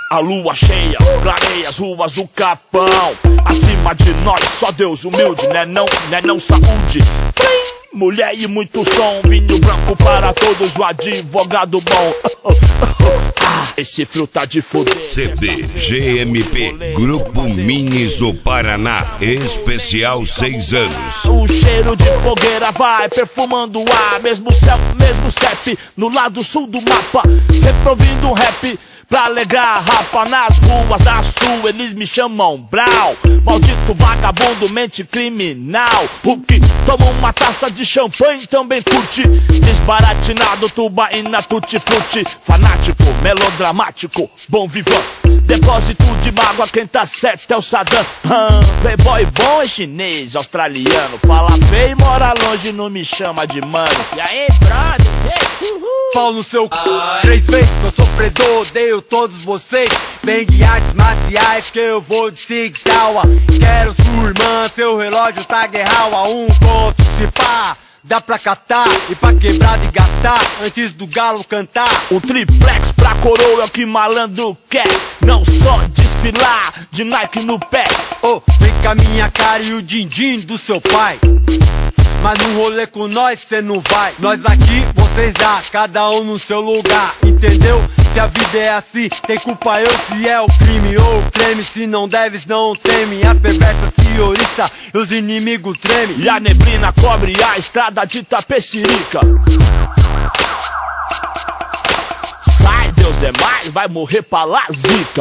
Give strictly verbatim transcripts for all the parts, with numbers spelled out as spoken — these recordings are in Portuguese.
A lua cheia clareia as ruas do Capão. Acima de nós só Deus humilde, né não, né não saúde. Mulher e muito som, vinho branco para todos, o advogado bom. Ah, esse frio tá de foder. C D G M P, Grupo Minis do Paraná, especial seis anos. O cheiro de fogueira vai perfumando o ar. Mesmo céu, mesmo C E P, no lado sul do mapa. Sempre ouvindo um rap pra alegrar a rapa. Nas ruas da sul eles me chamam Brau. Maldito vagabundo, mente criminal. O que toma uma taça de champanhe também curte. Desbaratinado, tubaína, tutti-frutti. Fanático, melodramático, bom vivant. Depósito de mágoa, quem tá certo é o Saddam. hum, Playboy bom é chinês, australiano. Fala feio e mora longe, não me chama de mano. E aí, brother? Uhul. Pau no seu c... Três vezes que eu sofredor, odeio todos vocês. Vem de artes marciais que eu vou de Sig Sauer. Quero sua irmã, seu relógio tá guerral. A um ponto se pá, dá pra catar e pra quebrar e gastar antes do galo cantar. O triplex pra coroa é o que malandro quer. Não só desfilar de Nike no pé. Oh, vem com a minha cara e o din-din do seu pai. Mas no rolê com nós cê não vai. Nós aqui, vocês lá, cada um no seu lugar. Entendeu? Se a vida é assim, tem culpa eu se é o crime ou o creme. Se não deves, não teme. As perversas se oriçam e os inimigos tremem. E a neblina cobre a estrada de Tapecirica. Sai, Deus é mais, vai morrer pra lá, zica.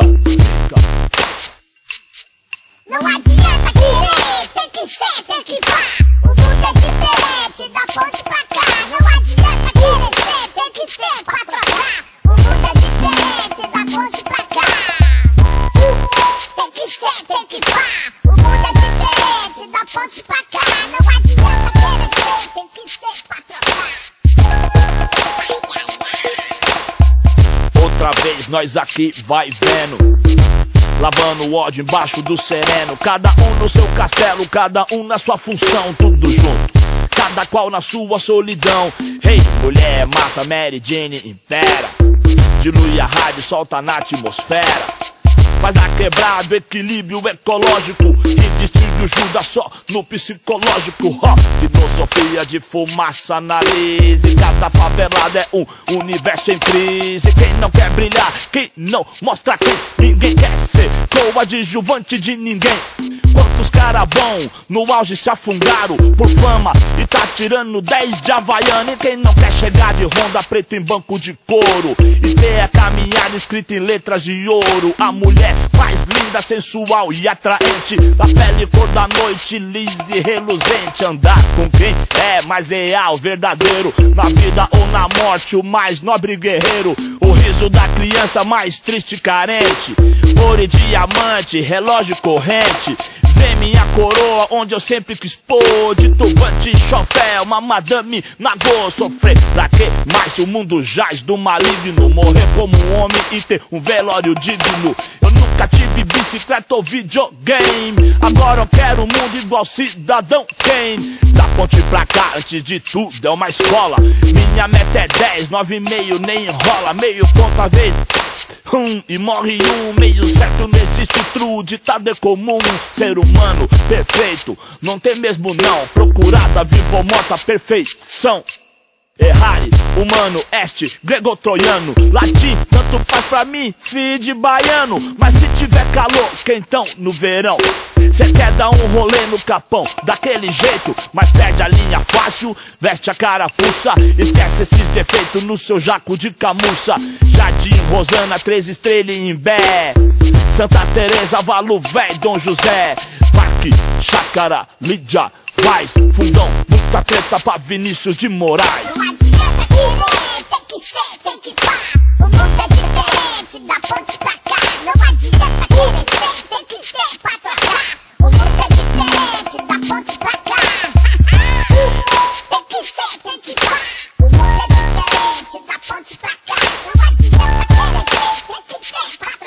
Não adianta querer, tem que ser, tem que pá. O mundo é diferente, da ponte pra cá. Não adianta querer ser, tem que ter pra trocar. O mundo é diferente, da ponte pra cá. Tem que ser, tem que pá. O mundo é diferente, da ponte pra cá. Não adianta querer ser, tem que ter pra trocar. Outra vez nós aqui vai vendo, lavando o ódio embaixo do sereno. Cada um no seu castelo, cada um na sua função. Tudo junto, cada qual na sua solidão. Hey, mulher, mata Mary Jane, impera. Dilui a rádio, solta na atmosfera. Faz na quebrada o equilíbrio ecológico. E distingue o Judas só no psicológico. Ó, filosofia de fumaça na lise. Cada favelada é um universo em crise. Quem não quer brilhar, quem não mostra quem ninguém quer ser coadjuvante de ninguém. Quantos cara bom no auge se afundaram por fama e tá tirando dez de Havaiana. E quem não quer chegar de Honda preto em banco de couro e ter a caminhada escrita em letras de ouro. A mulher mais linda, sensual e atraente, da pele cor da noite, lisa e reluzente. Andar com quem é mais leal, verdadeiro, na vida ou na morte, o mais nobre guerreiro. O riso da criança mais triste e carente, ouro e diamante, relógio corrente. Vê minha coroa onde eu sempre quis pôr. De turbante e chofé, uma madame nagô. Sofrer pra quê? Mas se o mundo jaz do maligno, morrer como um homem e ter um velório digno. Eu nunca tive bicicleta ou videogame, agora eu quero um mundo igual Cidadão Kane. Da ponte pra cá, antes de tudo é uma escola. Minha meta é dez, nove e meio, nem enrola. Meio ponto a vez Hum, e morre um, meio certo não existe true. Ditado é comum, ser humano perfeito não tem mesmo não. Procurada, viva ou morta, perfeição. Errare, humano, este, grego-troiano, latim, tanto faz pra mim, filho de baiano. Mas se tiver calor, quentão no verão, cê quer dar um rolê no Capão, daquele jeito, mas perde a linha fácil, veste a carapuça, esquece esses defeitos no seu jaco de camuça. Jardim, Rosana, Três Estrelas em Imbé, Santa Teresa, Valo Véi, Dom José, Parque, Chácara, Lídia, Vaz, Fundão, muita treta pra Vinícius de Moraes. Não adianta querer, tem que ser, tem que pá. O mundo é diferente, da ponte pra cá. Não adianta querer ser, tem que ter pra trocar. O mundo é diferente, da ponte pra cá. Tem que ser, tem que pá. O mundo é diferente, da ponte pra cá. Não adianta querer ser, tem que ter pra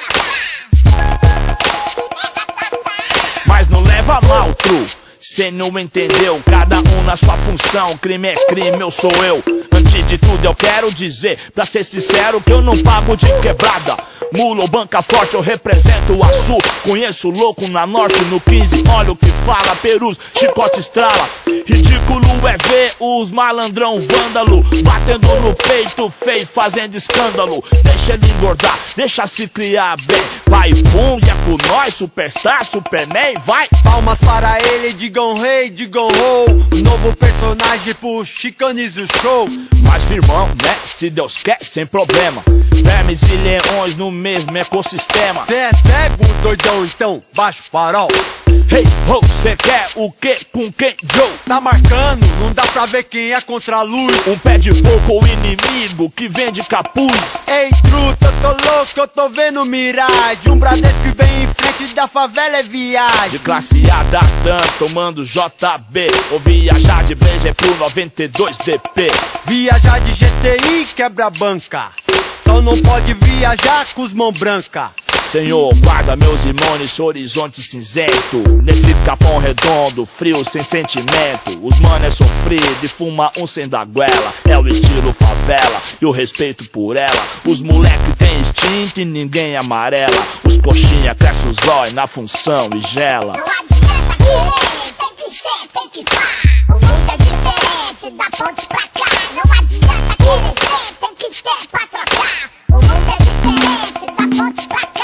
trocar. Mas não leva mal, true, cê não entendeu, cada um na sua função. Crime é crime, eu sou eu. Antes de tudo eu quero dizer, pra ser sincero, que eu não pago de quebrada. Mula ou banca forte, eu represento o Açu. Conheço louco na norte, no quinze, olha o que fala. Perus, chicote estrala. Ridículo é ver os malandrão vândalo batendo no peito feio, fazendo escândalo. Deixa ele engordar, deixa se criar bem. Vai, pum, e é com nós, superstar, superman, vai. Palmas para ele, digam rei, digam ho. Novo personagem pro Chicanize o show. Mas firmão, né, se Deus quer, sem problema. Vermes e leões no mesmo ecossistema. Cê é cego, doidão, então baixa o farol. Hey, ho, cê quer o que com quem, Joe? Tá marcando, não dá pra ver quem é contra a luz. Um pé de porco ou inimigo que vende capuz. Ei, truta, eu tô louco, eu tô vendo miragem. Um Bradesco que vem em frente da favela é viagem. De classe A da T A M, tomando J B. Ou viajar de Blazer pro noventa e dois D P. Viajar de G T I quebra a banca. Só não pode viajar com os mão branca. Senhor, guarda meus irmãos nesse horizonte cinzento. Nesse capão redondo, frio, sem sentimento. Os mano é sofrido e fuma um sem da goela. É o estilo favela e o respeito por ela. Os moleque tem instinto e ninguém amarela. Os coxinha cresce os olhos na função e gela. Não adianta querer, tem que ser, tem que pá. O mundo é diferente, da ponte pra cá. Não adianta querer ser, tem que ter pra trocar. O mundo é diferente, da ponte pra cá.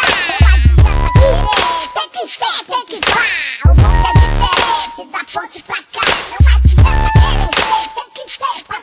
Tem que ser, tem que pá. O mundo é diferente, da ponte pra cá. Não adianta querer ser, tem que ter pra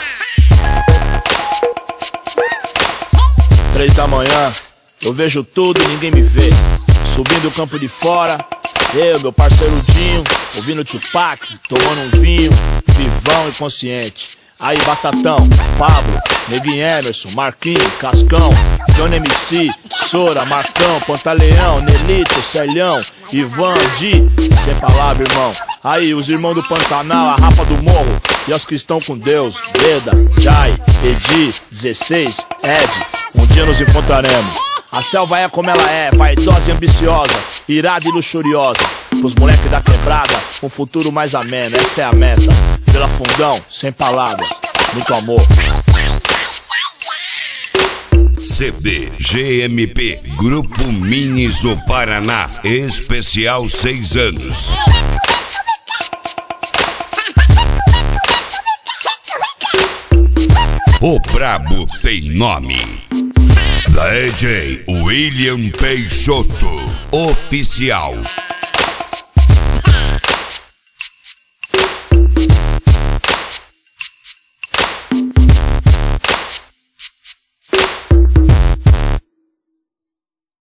trocar. Três da manhã, eu vejo tudo e ninguém me vê. Subindo o campo de fora, eu, meu parceiro Dinho, ouvindo Tupac, tomando um vinho, vivão e consciente. Aí Batatão, Pablo, Neguinho Emerson, Marquinho, Cascão, Johnny M C, Sora, Marcão, Pantaleão, Nelito, Celhão, Ivan, Di, sem palavra, irmão. Aí os irmãos do Pantanal, a Rapa do Morro, e os cristãos com Deus, Beda, Jai, Edi, dezesseis, Ed, um dia nos encontraremos. A selva é como ela é, vaidosa e ambiciosa, irada e luxuriosa. Pros moleques da quebrada, um futuro mais ameno, essa é a meta. Pela Fundão, sem palavras, muito amor. C D G M P Grupo Minis do Paraná, especial seis anos. O brabo tem nome. D J William Peixoto, oficial.